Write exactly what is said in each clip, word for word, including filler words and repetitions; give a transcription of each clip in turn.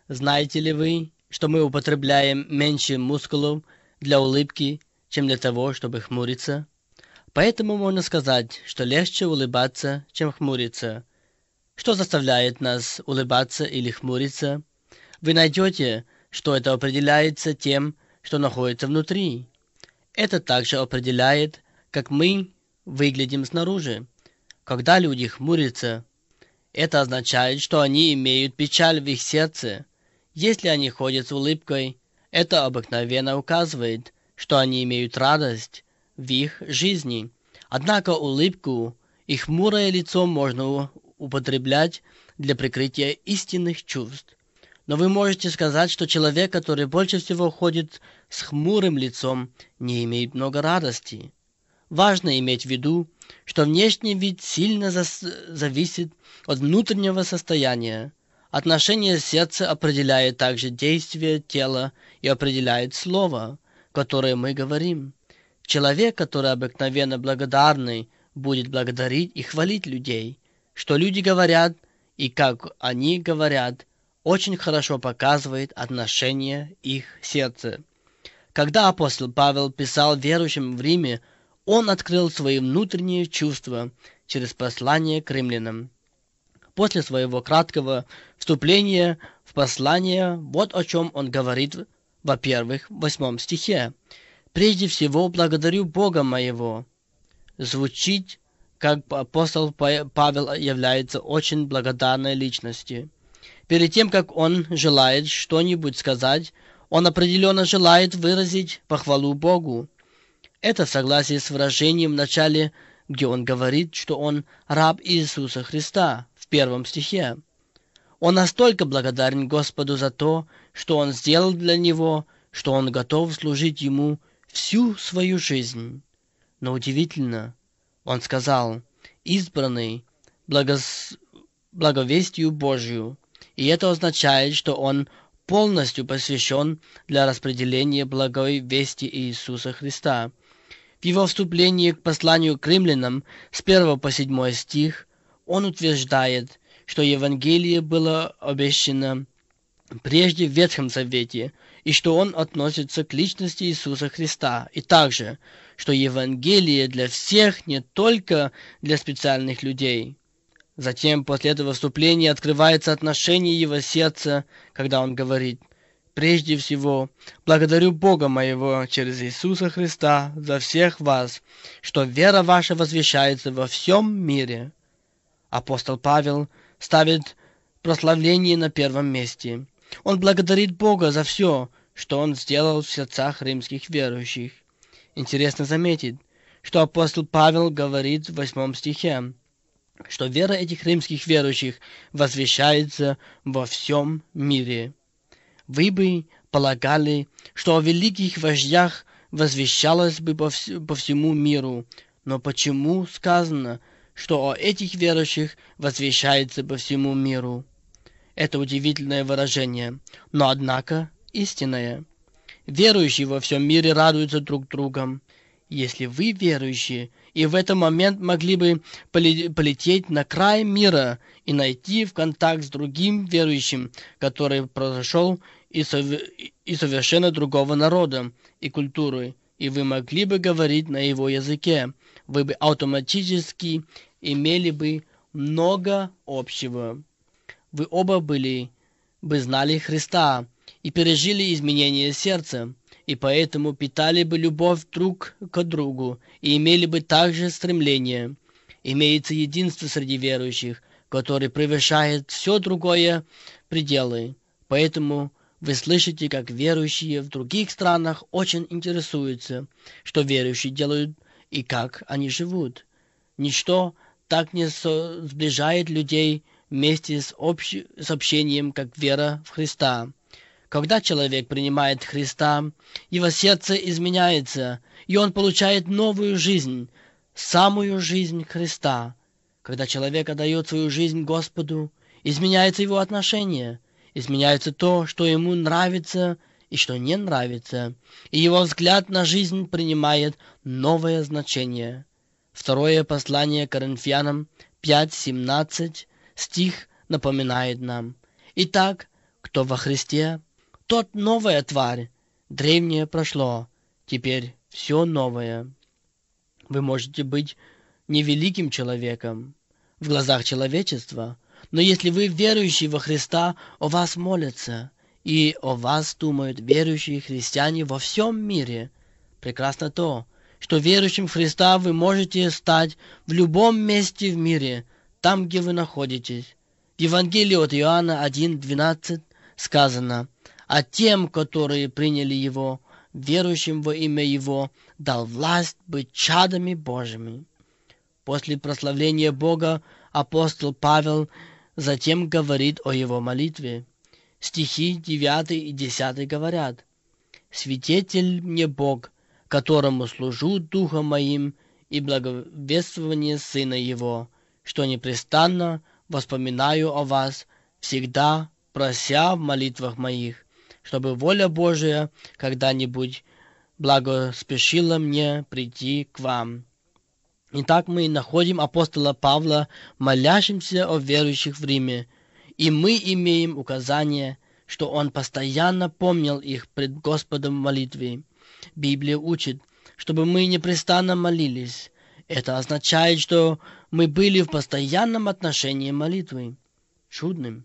Знаете ли вы, что мы употребляем меньше мускулов для улыбки, чем для того, чтобы хмуриться? Поэтому можно сказать, что легче улыбаться, чем хмуриться. Что заставляет нас улыбаться или хмуриться? Вы найдете, что это определяется тем, что находится внутри. Это также определяет, как мы выглядим снаружи. Когда люди хмурятся, это означает, что они имеют печаль в их сердце. Если они ходят с улыбкой, это обыкновенно указывает, что они имеют радость в их жизни. Однако улыбку и хмурое лицо можно употреблять для прикрытия истинных чувств. Но вы можете сказать, что человек, который больше всего ходит с хмурым лицом, не имеет много радости. Важно иметь в виду, что внешний вид сильно зависит от внутреннего состояния. Отношение сердца определяет также действие тела и определяет слово, которое мы говорим. Человек, который обыкновенно благодарный, будет благодарить и хвалить людей. Что люди говорят и как они говорят, очень хорошо показывает отношение их сердца. Когда апостол Павел писал верующим в Риме, он открыл свои внутренние чувства через послание к римлянам. После своего краткого вступления в послание, вот о чем он говорит, во-первых, в восьмом стихе. «Прежде всего благодарю Бога моего». Звучит, как апостол Павел является очень благодарной личностью. Перед тем, как он желает что-нибудь сказать, он определенно желает выразить похвалу Богу. Это в согласии с выражением в начале, где он говорит, что он раб Иисуса Христа, в первом стихе. Он настолько благодарен Господу за то, что он сделал для него, что он готов служить ему всю свою жизнь. Но удивительно, он сказал, избранный благос... благовестию Божию, и это означает, что он полностью посвящен для распределения благой вести Иисуса Христа. В его вступлении к посланию к римлянам с первого по седьмой стих он утверждает, что Евангелие было обещано прежде в Ветхом Завете, и что он относится к личности Иисуса Христа, и также, что Евангелие для всех, не только для специальных людей. Затем, после этого вступления, открывается отношение его сердца, когда он говорит: «Прежде всего, благодарю Бога моего через Иисуса Христа за всех вас, что вера ваша возвещается во всем мире». Апостол Павел ставит прославление на первом месте. Он благодарит Бога за все, что он сделал в сердцах римских верующих. Интересно заметить, что апостол Павел говорит в восьмом стихе, что вера этих римских верующих возвещается во всем мире. Вы бы полагали, что о великих вождях возвещалось бы по, вс- по всему миру, но почему сказано, что о этих верующих возвещается по всему миру? Это удивительное выражение, но однако истинное. Верующие во всем мире радуются друг другом. Если вы верующие, и в этот момент могли бы полететь на край мира и найти в контакт с другим верующим, который произошел из совершенно другого народа и культуры, и вы могли бы говорить на его языке, вы бы автоматически имели бы много общего. Вы оба были бы знали Христа и пережили изменение сердца, и поэтому питали бы любовь друг к другу и имели бы также стремление. Имеется единство среди верующих, которое превышает все другое пределы. Поэтому вы слышите, как верующие в других странах очень интересуются, что верующие делают и как они живут. Ничто так не со- сближает людей вместе с, общ... с общением, как вера в Христа. Когда человек принимает Христа, его сердце изменяется, и он получает новую жизнь, самую жизнь Христа. Когда человек отдает свою жизнь Господу, изменяется его отношение, изменяется то, что ему нравится и что не нравится, и его взгляд на жизнь принимает новое значение. Второе послание Коринфянам пять семнадцать стих напоминает нам: «Итак, Кто во Христе, тот новая тварь. Древнее прошло, теперь все новое. Вы можете быть невеликим человеком в глазах человечества, но если вы верующий во Христа, о вас молятся, и о вас думают верующие христиане во всем мире. Прекрасно то, что верующим в Христа вы можете стать в любом месте в мире, там, где вы находитесь. В Евангелии от Иоанна один двенадцать сказано: «А тем, которые приняли Его, верующим во имя Его, дал власть быть чадами Божьими». После прославления Бога апостол Павел затем говорит о его молитве. Стихи девятый и десятый говорят: «Свидетель мне Бог, которому служу духом моим и благовествование Сына Его, что непрестанно воспоминаю о вас, всегда прося в молитвах моих, чтобы воля Божия когда-нибудь благоспешила мне прийти к вам». Итак, мы находим апостола Павла, молящимся о верующих в Риме, и мы имеем указание, что он постоянно помнил их пред Господом в молитве. Библия учит, чтобы мы непрестанно молились. Это означает, что мы были в постоянном отношении молитвы. Чудным.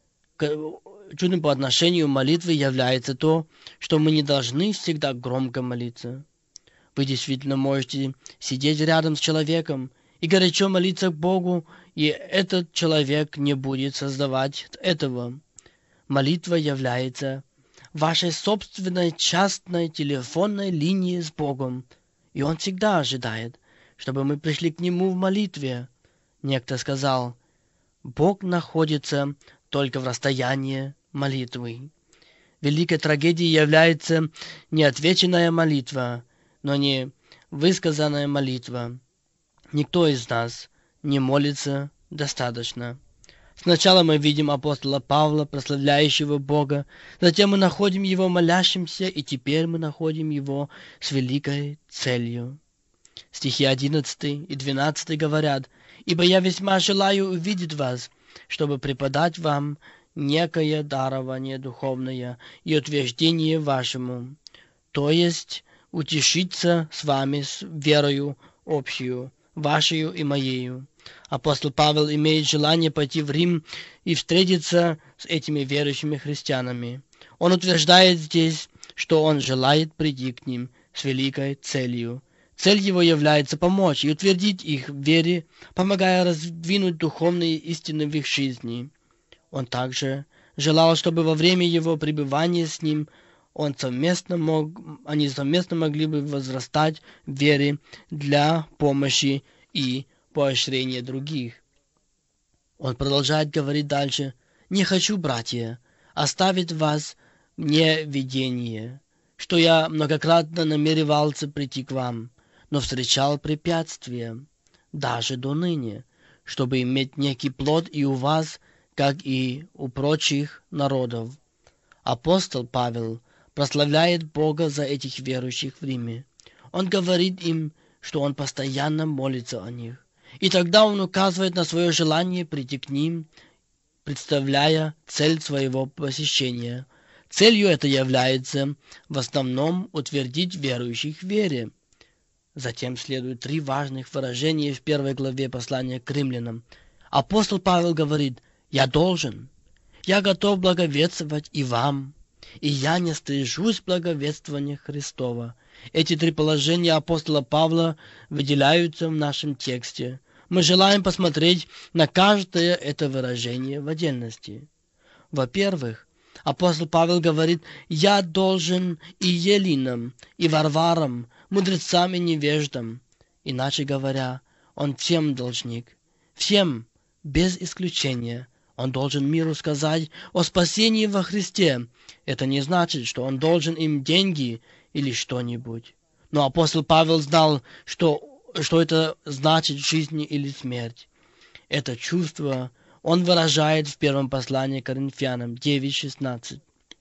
Чудным по отношению молитвы является то, что мы не должны всегда громко молиться. Вы действительно можете сидеть рядом с человеком и горячо молиться к Богу, и этот человек не будет создавать этого. Молитва является вашей собственной частной телефонной линией с Богом, и Он всегда ожидает, чтобы мы пришли к Нему в молитве. Некто сказал: «Бог находится только в расстоянии молитвы». Великой трагедией является неотвеченная молитва, но не высказанная молитва. Никто из нас не молится достаточно. Сначала мы видим апостола Павла, прославляющего Бога, затем мы находим его молящимся, и теперь мы находим его с великой целью. Стихи одиннадцатый и двенадцатый говорят: «Ибо я весьма желаю увидеть вас, чтобы преподать вам некое дарование духовное и утверждение вашему, то есть утешиться с вами с верою общую, вашею и моею». Апостол Павел имеет желание пойти в Рим и встретиться с этими верующими христианами. Он утверждает здесь, что он желает прийти к ним с великой целью. Цель его является помочь и утвердить их в вере, помогая раздвинуть духовные истины в их жизни. Он также желал, чтобы во время его пребывания с ним он совместно мог, они совместно могли бы возрастать в вере для помощи и поощрения других. Он продолжает говорить дальше: «Не хочу, братья, оставить вас в неведении, что я многократно намеревался прийти к вам, но встречал препятствия, даже до ныне, чтобы иметь некий плод и у вас, как и у прочих народов». Апостол Павел прославляет Бога за этих верующих в Риме. Он говорит им, что он постоянно молится о них. И тогда он указывает на свое желание прийти к ним, представляя цель своего посещения. Целью это является в основном утвердить верующих в вере. Затем следует три важных выражения в первой главе послания к римлянам. Апостол Павел говорит: «Я должен, я готов благовествовать и вам, и я не стыжусь благовествования Христова». Эти три положения апостола Павла выделяются в нашем тексте. Мы желаем посмотреть на каждое это выражение в отдельности. Во-первых, апостол Павел говорит: «Я должен и елинам, и варварам, мудрецам и невеждам». Иначе говоря, он всем должник, всем, без исключения. Он должен миру сказать о спасении во Христе. Это не значит, что он должен им деньги или что-нибудь. Но апостол Павел знал, что, что это значит жизнь или смерть. Это чувство он выражает в первом послании к Коринфянам девять шестнадцать.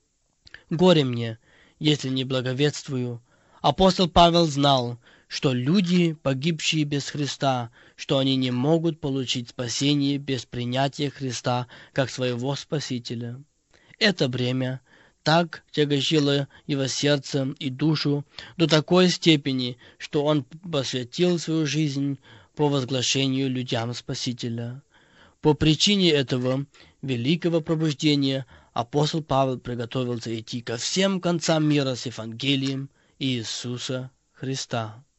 «Горе мне, если не благовествую». Апостол Павел знал, что люди, погибшие без Христа, что они не могут получить спасение без принятия Христа как своего Спасителя. Это бремя так тягощило его сердце и душу до такой степени, что он посвятил свою жизнь по возглашению людям Спасителя. По причине этого великого пробуждения апостол Павел приготовился идти ко всем концам мира с Евангелием Иисуса Христа.